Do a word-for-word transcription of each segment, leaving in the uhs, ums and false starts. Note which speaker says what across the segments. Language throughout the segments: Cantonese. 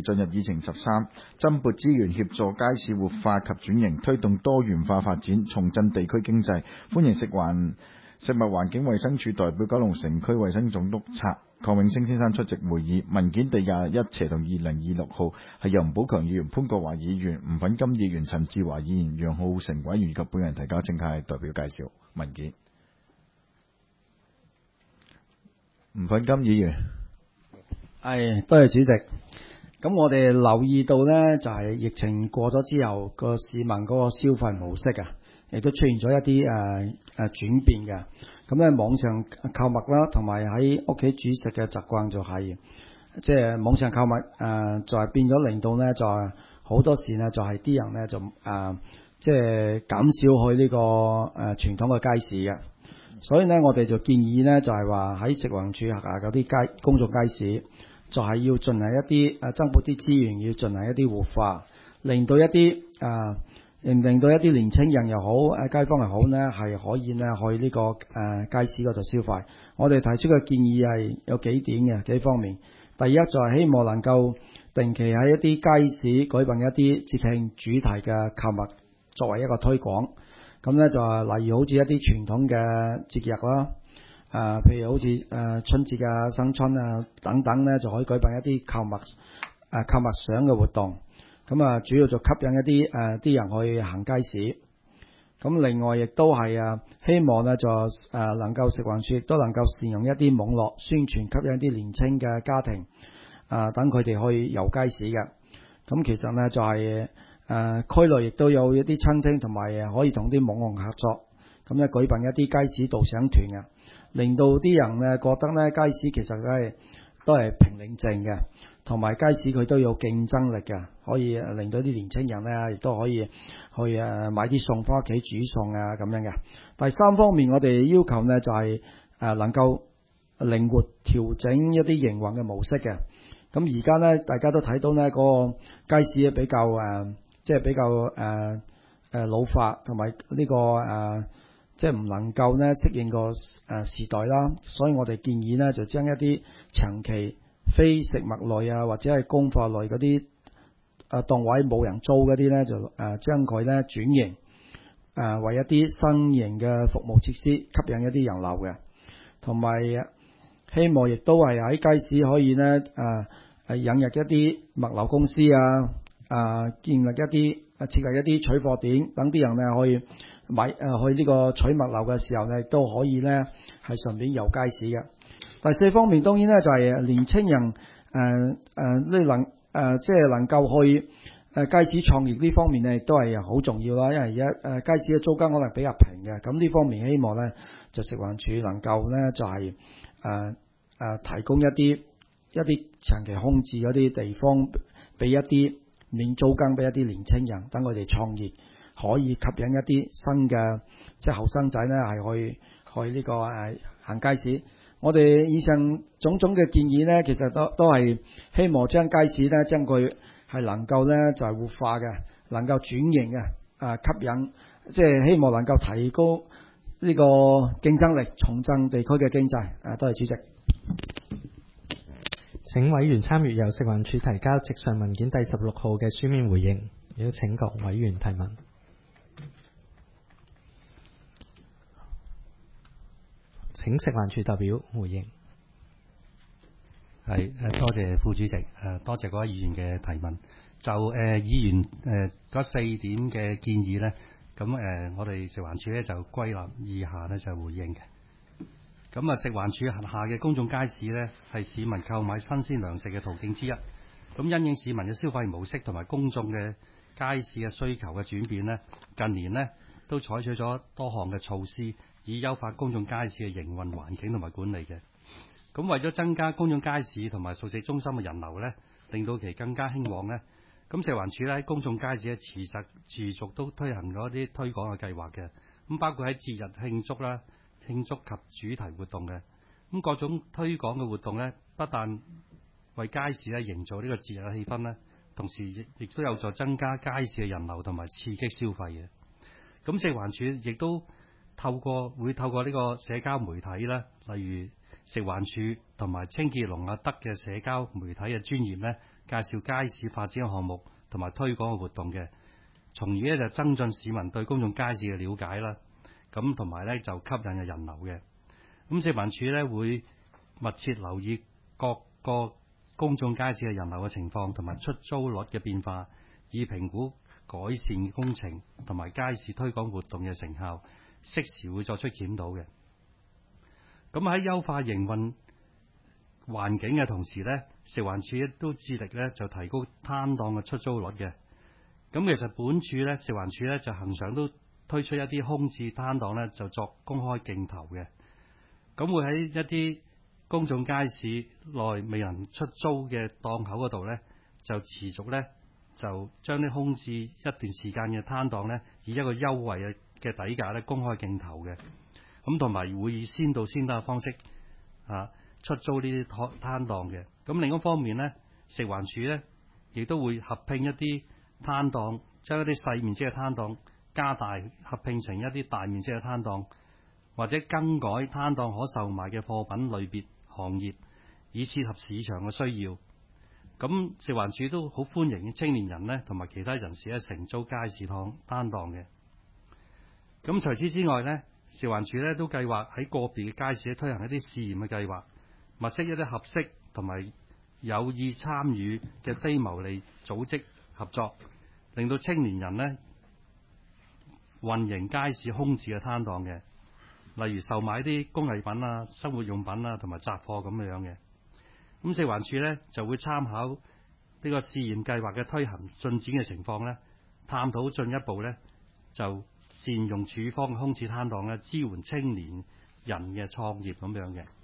Speaker 1: 進入議程十三，增撥資源協助街市活化及轉型，推動多元化發展，重振地區經濟。歡迎食環食物環境衛生署代表九龍城區衛生總督察鄺永升先生出席會議。文件第廿一斜同二零二六號係由吳寶強議員、潘國華議員、吳粉金議員、陳志華議員、楊浩成委員以及本人提交，請係代表介紹文件。吳粉金議員，
Speaker 2: 係多謝主席。咁我哋留意到呢，就係、是、疫情過咗之後，個市民嗰個消費模式啊，亦都出現咗一啲誒誒轉變嘅。咁咧網上購物啦，同埋喺屋企煮食嘅習慣就係、是，即係網上購物誒、呃，就係、是、變咗令到呢，就係、是、好多時呢，就係、是、啲人呢，就誒、呃，即係減少去呢、這個誒、呃、傳統嘅街市嘅。所以呢，我哋就建議呢，就係話喺食環署下嗰啲街公眾街市，就係、是、要進行一啲誒增撥啲資源，要進行一啲活化，令到一啲誒。呃令令到一啲年青人又好，誒街坊又好呢，係可以呢去呢、這個誒、呃、街市嗰度消費。我哋提出嘅建議係有幾點嘅幾方面。第一就係希望能夠定期喺一啲街市舉辦一啲節慶主題嘅購物，作為一個推廣。咁呢就係例如好似一啲傳統嘅節日啦，誒、呃、譬如好似誒、呃、春節啊、新春啊等等呢，就可以舉辦一啲購物誒、呃、購物賞嘅活動。咁啊，主要就吸引一啲誒啲人去行街市。咁另外亦都係啊，希望咧就誒能夠食環署亦都能夠善用一啲網絡宣傳，吸引一啲年青嘅家庭啊，等佢哋去遊街市嘅。咁其實呢，就係誒區內亦都有一啲餐廳同埋可以同啲網紅合作，咁咧舉辦一啲街市導賞團啊，令到啲人呢覺得呢街市其實都係都係平寧靜嘅。同埋街市佢都有競爭力嘅，可以令到啲年青人咧，亦都可以去誒買啲餸翻屋企煮餸啊咁樣嘅。第三方面，我哋要求呢就係誒能夠靈活調整一啲營運嘅模式嘅。咁而家呢，大家都睇到呢嗰個街市比較誒，即係比較誒誒老化，同埋呢個誒即係唔能夠呢適應個誒時代啦。所以我哋建議呢，就將一啲長期非食物類啊，或者係供貨類嗰啲誒檔位冇人租嗰啲呢，就誒、呃、將佢呢轉型誒、呃、為一啲新型嘅服務設施，吸引一啲人流嘅，同埋希望亦都係喺街市可以呢誒誒、呃、引入一啲物流公司啊，誒、呃、建立一啲設立一啲取貨點，等啲人呢可以買誒、呃、去呢個取物流嘅時候呢，亦都可以呢係順便遊街市嘅。第四方面當然咧就係年青人誒誒呢能誒、呃、即係能夠去誒街市創業呢方面咧，亦都係好重要啦。因為而家誒街市嘅租金可能比較平嘅，咁呢方面希望咧就食環署能夠咧就係誒誒提供一啲一啲長期空置嗰啲地方，俾一啲免租金俾一啲年青人，等佢哋創業，可以吸引一啲新嘅即係後生仔咧係去去呢、這個誒、呃、行街市。我哋以上種種嘅建議呢，其實都都係希望將街市呢，將佢係能夠呢就係活化嘅，能夠轉型嘅，啊吸引，即係希望能夠提高呢個競爭力，重振地區嘅經濟。啊，多謝主席。
Speaker 3: 請委員參閱由食環署提交直上文件第十六號嘅書面回應，亦都請各委員提問。請食環署代表回應。
Speaker 4: 係誒，多謝副主席誒，多謝各位議員嘅提問。就誒、呃、議員誒嗰、呃、四點嘅建議咧，咁誒、呃、我哋食環署咧就歸納以下咧就回應嘅。咁啊，食環署轄下嘅公眾街市咧係市民購買新鮮糧食嘅途徑之一。咁因應市民嘅消費模式同埋公眾嘅街市嘅需求嘅轉變咧，近年呢都採取咗多項嘅措施，以優化公眾街市嘅營運環境同埋管理嘅。咁為咗增加公眾街市同埋熟食中心嘅人流呢，令到其更加興旺呢，咁食環署咧喺公眾街市咧持續持續都推行咗一啲推廣嘅計劃嘅。咁包括喺節日慶祝啦、慶祝及主題活動嘅。咁各種推廣嘅活動呢，不但為街市咧營造呢個節日嘅氣氛呢，同時亦亦都有助增加街市嘅人流同埋刺激消費嘅。咁食環署亦都透過會透過呢個社交媒體咧，例如食環署同埋清潔龍阿德嘅社交媒體嘅專頁咧， 介紹街市發展嘅項目同埋推廣嘅活動嘅，從而咧就增進市民對公眾街市嘅了解啦。咁同埋咧就吸引嘅人流嘅。咁食環署咧會密切留意各個公眾街市嘅人流嘅情況同埋出租率嘅變化，以評估改善工程同埋街市推廣活動嘅成效，適時會作出檢討嘅。咁喺優化營運環境嘅同時咧，食環署亦都致力咧就提高攤檔嘅出租率嘅。咁其實本署咧食環署咧就恆常都推出一啲空置攤檔咧，就作公開競投嘅。咁會喺一啲公眾街市內未能出租嘅檔口嗰度咧，就持續咧就將啲空置一段時間嘅攤檔咧，以一個優惠嘅嘅底價咧公開競投嘅。咁同埋會以先到先得嘅方式啊出租呢啲攤攤檔嘅。咁另一方面咧，食環署咧亦都會合併一啲攤檔，將一啲細面積嘅攤檔加大，合併成一啲大面積嘅攤檔，或者更改攤檔可售賣嘅貨品類別行業，以切合市場嘅需要。咁食環署都好歡迎青年人呢同埋其他人士咧承租街市檔攤檔嘅。咁除此之外呢，食環署咧都計劃喺個別嘅街市推行一啲試驗嘅計劃，物色一啲合適同埋有意參與嘅非牟利組織合作，令到青年人呢運營街市空置嘅攤檔嘅，例如售賣啲工藝品啊、生活用品啊同埋雜貨咁樣嘅。咁食環署呢就會參考呢個試驗計劃嘅推行進展嘅情況呢，探討進一步呢就善用署方嘅空置攤檔呢，支援青年人嘅創業咁樣嘅。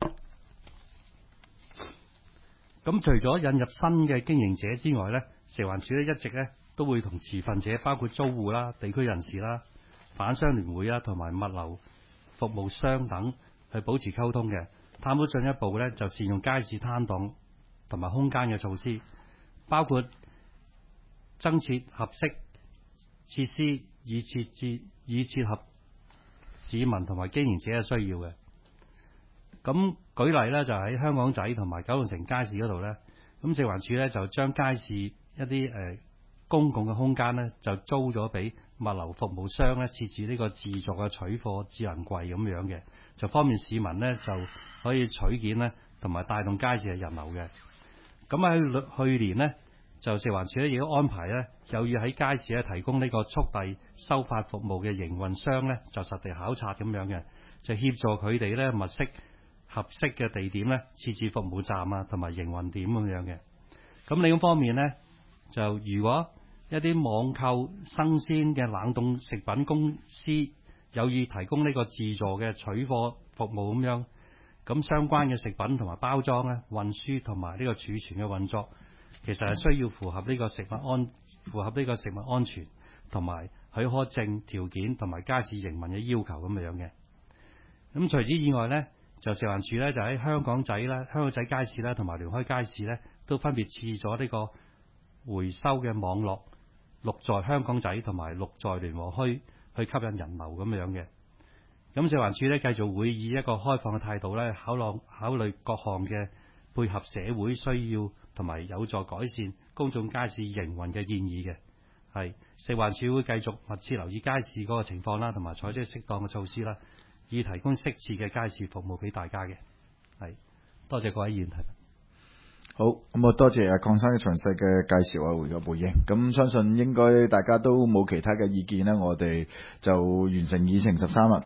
Speaker 4: 咁除咗引入新嘅經營者之外呢，食環署呢一直呢都會同持份者，包括租戶啦、地區人士啦、販商聯會啦同埋物流服務商等去保持溝通嘅。探討進一步咧，就善用街市攤檔同埋空間嘅措施，包括增設合適設施，以設置以切合市民同埋經營者嘅需要嘅。咁舉例咧，就喺香港仔同埋九龍城街市嗰度咧，咁食環署咧就將街市一啲誒、呃、公共嘅空間咧，就租咗俾物流服務商咧，設置呢個自助嘅取貨智能櫃咁樣嘅，就方便市民咧就可以取件咧，同埋帶動街市嘅人流嘅。咁喺去年呢，就食環署咧亦都安排咧，有意喺街市咧提供呢個速遞收發服務嘅營運商咧，就實地考察咁樣嘅，就協助佢哋咧物色合適嘅地點咧，設置服務站啊，同埋營運點咁樣嘅。咁另一方面呢，就如果一啲網購生鮮嘅冷凍食品公司有意提供呢個自助嘅取貨服務咁樣，咁相關嘅食品同埋包裝咧、運輸同埋呢個儲存嘅運作，其實係需要符合呢個食物安符合呢個食物安全同埋許可證條件同埋街市營運嘅要求咁樣嘅。咁除此以外呢，就食環署咧就喺香港仔啦、香港仔街市啦同埋聯開街市咧，都分別設咗呢個回收嘅網絡，綠在香港仔同埋綠在聯和墟，去吸引人流咁樣嘅。咁食環署咧繼續會以一個開放嘅態度咧，考慮考慮各項嘅配合社會需要同埋有助改善公眾街市營運嘅建議嘅。係食環署會繼續密切留意街市嗰個情況啦，同埋採取適當嘅措施啦，以提供適切嘅街市服務俾大家嘅。係多謝各位議員提問。
Speaker 1: 好，咁我多謝阿鄺生嘅詳細嘅介紹啊，回個回應。咁相信應該大家都冇其他嘅意見啦，我哋就完成議程十三啦。